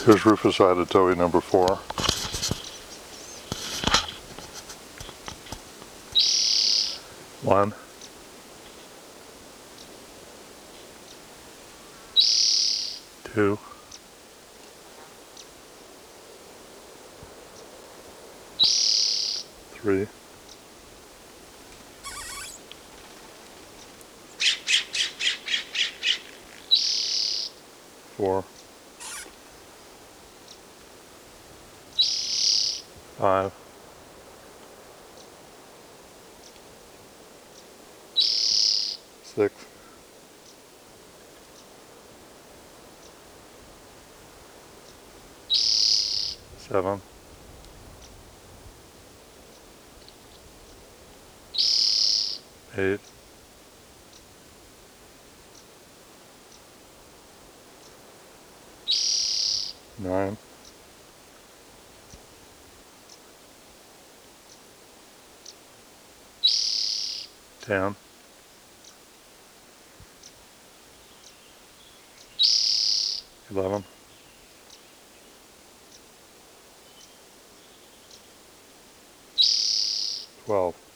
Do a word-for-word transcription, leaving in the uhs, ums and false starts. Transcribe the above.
Here's Rufus Idatoe number four. One. Two. Three. Four. Five. Six. Seven. Eight. Nine. Ten. Eleven. Twelve.